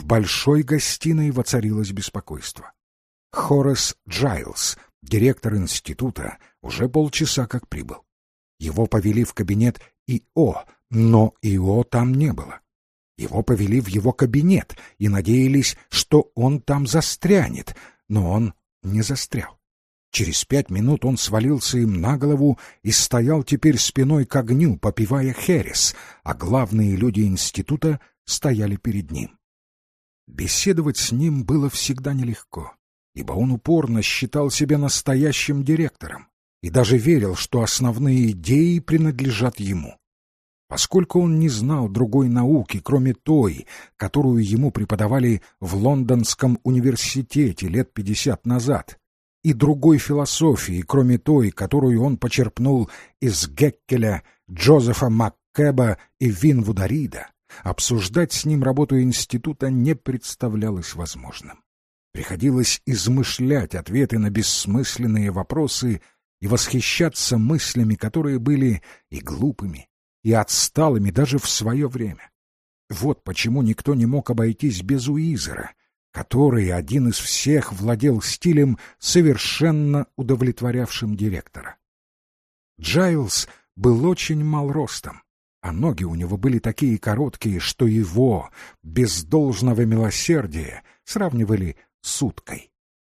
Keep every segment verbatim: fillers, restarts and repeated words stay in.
большой гостиной воцарилось беспокойство. Хорас Джайлс, директор института, уже полчаса как прибыл. Его повели в кабинет И О, но И О там не было. Его повели в его кабинет и надеялись, что он там застрянет, но он не застрял. Через пять минут он свалился им на голову и стоял теперь спиной к огню, попивая херес, а главные люди института стояли перед ним. Беседовать с ним было всегда нелегко, ибо он упорно считал себя настоящим директором и даже верил, что основные идеи принадлежат ему. Поскольку он не знал другой науки, кроме той, которую ему преподавали в Лондонском университете лет пятьдесят назад, и другой философии, кроме той, которую он почерпнул из Геккеля, Джозефа Маккеба и Винвуда Рида, обсуждать с ним работу института не представлялось возможным. Приходилось измышлять ответы на бессмысленные вопросы и восхищаться мыслями, которые были и глупыми, и отсталыми даже в свое время. Вот почему никто не мог обойтись без Уизера, который один из всех владел стилем, совершенно удовлетворявшим директора. Джайлс был очень мал ростом, а ноги у него были такие короткие, что его, без должного милосердия, сравнивали с уткой.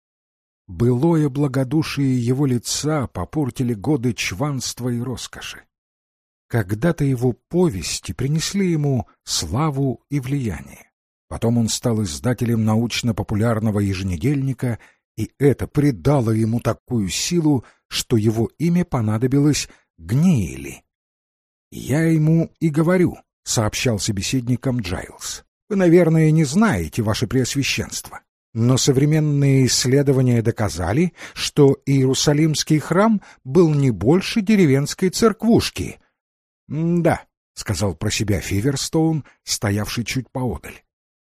Былое благодушие его лица попортили годы чванства и роскоши. Когда-то его повести принесли ему славу и влияние. Потом он стал издателем научно-популярного еженедельника, и это придало ему такую силу, что его имя понадобилось Гниили. «Я ему и говорю», — сообщал собеседникам Джайлс. «Вы, наверное, не знаете, ваше преосвященство, но современные исследования доказали, что Иерусалимский храм был не больше деревенской церквушки». «Да», — сказал про себя Фиверстоун, стоявший чуть поодаль.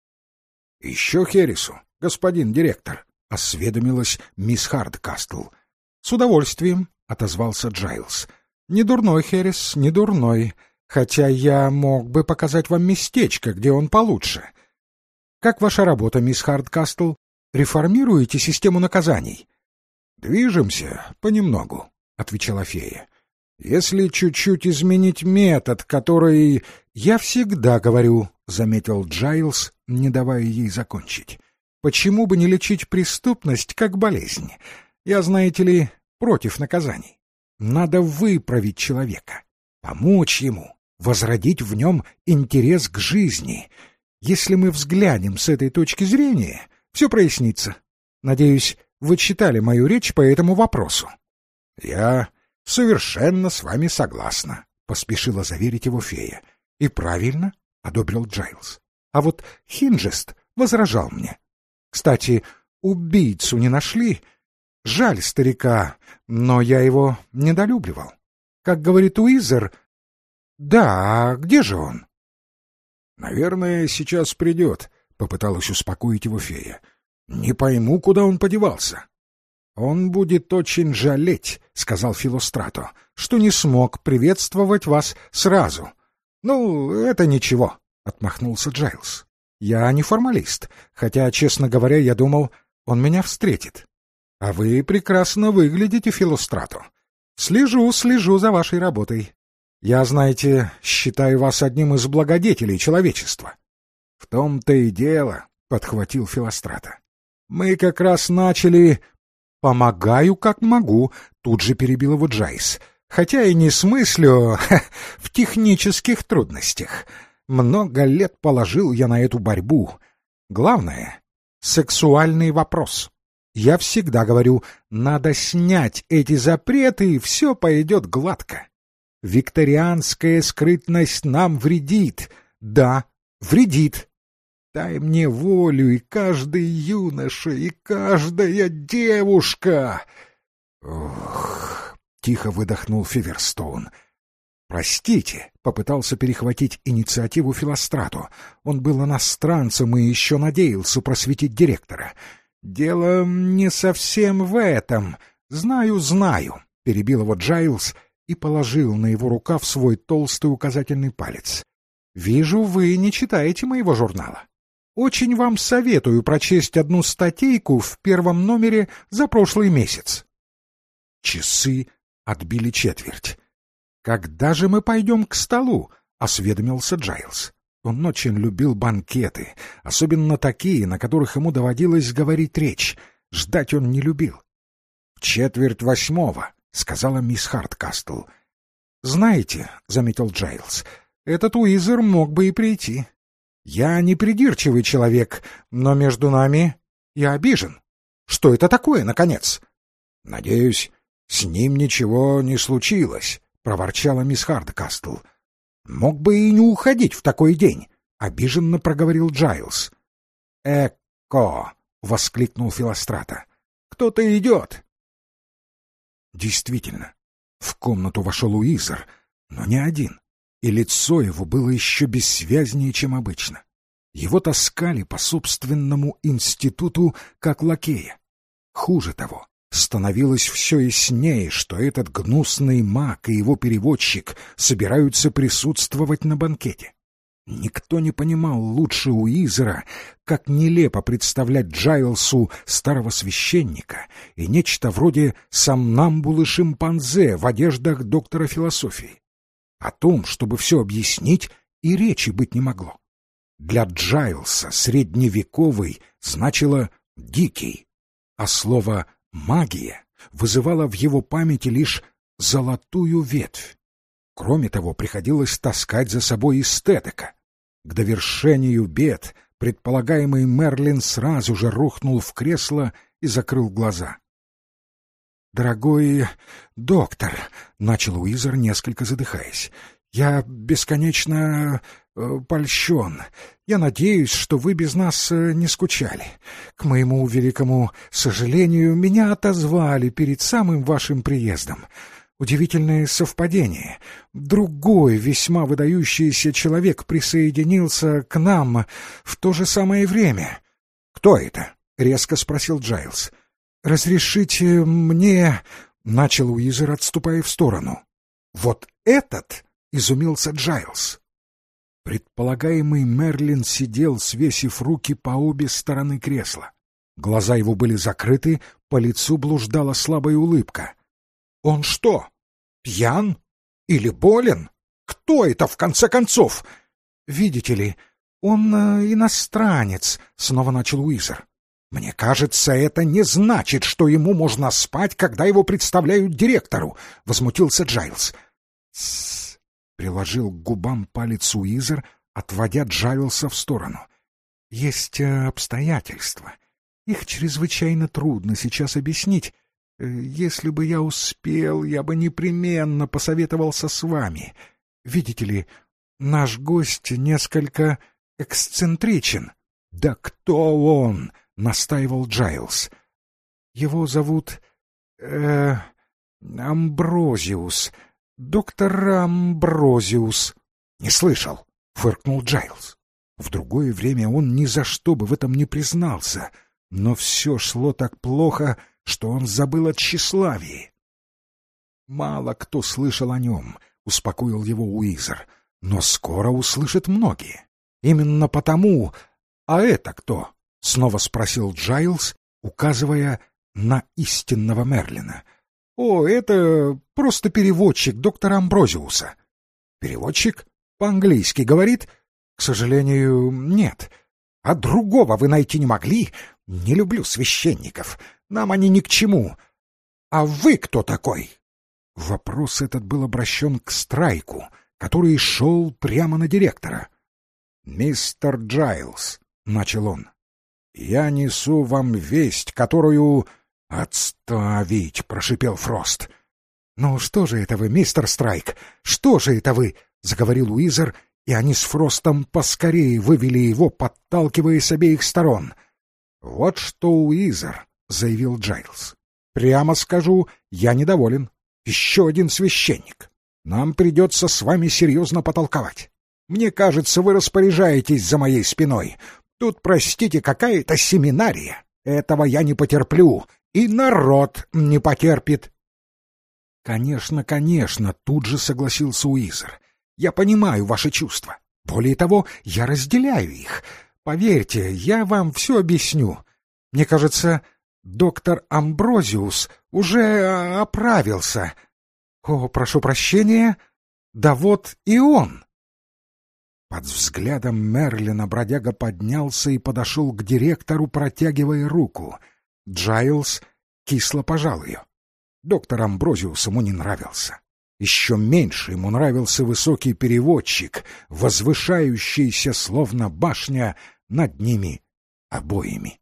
«Еще хересу, господин директор», — осведомилась мисс Хардкастл. «С удовольствием», — отозвался Джайлс. «Не дурной херес, не дурной, хотя я мог бы показать вам местечко, где он получше. Как ваша работа, мисс Хардкастл? Реформируете систему наказаний?» «Движемся понемногу», — отвечала фея. «Если чуть-чуть изменить метод, который...» «Я всегда говорю», — заметил Джайлс, не давая ей закончить. «Почему бы не лечить преступность как болезнь? Я, знаете ли, против наказаний. Надо выправить человека, помочь ему, возродить в нем интерес к жизни. Если мы взглянем с этой точки зрения, все прояснится. Надеюсь, вы читали мою речь по этому вопросу». «Я совершенно с вами согласна», — поспешила заверить его фея. «И правильно», — одобрил Джайлс. «А вот Хинджест возражал мне. Кстати, убийцу не нашли? Жаль старика, но я его недолюбливал. Как говорит Уизер...» «Да, а где же он?» «Наверное, сейчас придет», — попыталась успокоить его фея. «Не пойму, куда он подевался». «Он будет очень жалеть», — сказал Филострато, — «что не смог приветствовать вас сразу». «Ну, это ничего», — отмахнулся Джайлс. «Я не формалист, хотя, честно говоря, я думал, он меня встретит. А вы прекрасно выглядите, Филострато. Слежу, слежу за вашей работой. Я, знаете, считаю вас одним из благодетелей человечества». «В том-то и дело», — подхватил Филострато. «Мы как раз начали...» «Помогаю, как могу», — тут же перебил его Джайс. «Хотя и не смыслю ха, в технических трудностях. Много лет положил я на эту борьбу. Главное — сексуальный вопрос. Я всегда говорю, надо снять эти запреты, и все пойдет гладко. Викторианская скрытность нам вредит. Да, вредит. Дай мне волю, и каждый юноша, и каждая девушка!» «Ох!» — тихо выдохнул Фиверстоун. «Простите», — попытался перехватить инициативу Филострато. Он был иностранцем и еще надеялся просветить директора. «Дело не совсем в этом. Знаю, знаю», — перебил его Джайлс и положил на его рукав свой толстый указательный палец. «Вижу, вы не читаете моего журнала. очень вам советую прочесть одну статейку в первом номере за прошлый месяц». Часы отбили четверть. «Когда же мы пойдем к столу?» — осведомился Джайлс. Он очень любил банкеты, особенно такие, на которых ему доводилось говорить речь. Ждать он не любил. «В четверть восьмого», — сказала мисс Хардкастл. «Знаете», — заметил Джайлс, — «этот Уизер мог бы и прийти. Я не придирчивый человек, но между нами я обижен. Что это такое, наконец?» «Надеюсь, с ним ничего не случилось», — проворчала мисс Хардкастл. «Мог бы и не уходить в такой день», — обиженно проговорил Джайлс. «Эко!» — воскликнул Филострата. «Кто-то идет!» Действительно, в комнату вошел Уизер, но не один, и лицо его было еще бессвязнее, чем обычно. Его таскали по собственному институту как лакея. Хуже того, становилось все яснее, что этот гнусный маг и его переводчик собираются присутствовать на банкете. Никто не понимал лучше Уизера, как нелепо представлять Джайлсу старого священника и нечто вроде сомнамбулы-шимпанзе в одеждах доктора философии. О том, чтобы все объяснить, и речи быть не могло. Для Джайлса средневековый значило «дикий», а слово «магия» вызывала в его памяти лишь золотую ветвь. Кроме того, приходилось таскать за собой эстетика. К довершению бед предполагаемый Мерлин сразу же рухнул в кресло и закрыл глаза. «Дорогой доктор», — начал Уизер, несколько задыхаясь, — «я бесконечно э, польщен. Я надеюсь, что вы без нас э, не скучали. К моему великому сожалению, меня отозвали перед самым вашим приездом. Удивительное совпадение. Другой весьма выдающийся человек присоединился к нам в то же самое время». «Кто это?» — резко спросил Джайлс. «Разрешите мне...» — начал Уизер, отступая в сторону. «Вот этот?» — изумился Джайлс. Предполагаемый Мерлин сидел, свесив руки по обе стороны кресла. Глаза его были закрыты, по лицу блуждала слабая улыбка. «Он что, пьян? Или болен? Кто это, в конце концов?» «Видите ли, он э, иностранец», — снова начал Уизер. «Мне кажется, это не значит, что ему можно спать, когда его представляют директору», — возмутился Джайлс. «Тссс», — приложил к губам палец Уизер, отводя Джайлса в сторону. «Есть э, обстоятельства. Их чрезвычайно трудно сейчас объяснить. Если бы я успел, я бы непременно посоветовался с вами. Видите ли, наш гость несколько эксцентричен». «Да кто он?» — настаивал Джайлс. «Его зовут... э... Амброзиус. Доктор Амброзиус». «Не слышал», — фыркнул Джайлс. В другое время он ни за что бы в этом не признался, но все шло так плохо, что он забыл о тщеславии. «Мало кто слышал о нем», — успокоил его Уизер, — «но скоро услышат многие. Именно потому... А это кто?» — снова спросил Джайлс, указывая на истинного Мерлина. «О, это просто переводчик доктора Амброзиуса». «Переводчик? По-английски говорит?» «К сожалению, нет. А другого вы найти не могли? Не люблю священников. Нам они ни к чему. А вы кто такой?» Вопрос этот был обращен к Страйку, который шел прямо на директора. «Мистер Джайлс», — начал он, — «я несу вам весть, которую...» «Отставить!» — прошипел Фрост. «Ну что же это вы, мистер Страйк? Что же это вы?» — заговорил Уизер, и они с Фростом поскорее вывели его, подталкивая с обеих сторон. «Вот что, Уизер», — заявил Джайлс, — «прямо скажу, я недоволен. Еще один священник. Нам придется с вами серьезно потолковать. Мне кажется, вы распоряжаетесь за моей спиной. Тут, простите, какая-то семинария. Этого я не потерплю, и народ не потерпит». «Конечно, конечно», — тут же согласился Уизер. «Я понимаю ваши чувства. Более того, я разделяю их. Поверьте, я вам все объясню. Мне кажется, доктор Амброзиус уже оправился. О, прошу прощения, да вот и он. Под взглядом Мерлина бродяга поднялся и подошел к директору, протягивая руку. Джайлс кисло пожал ее. Доктор Амброзиус ему не нравился. Еще меньше ему нравился высокий переводчик, возвышающийся, словно башня, над ними обоими.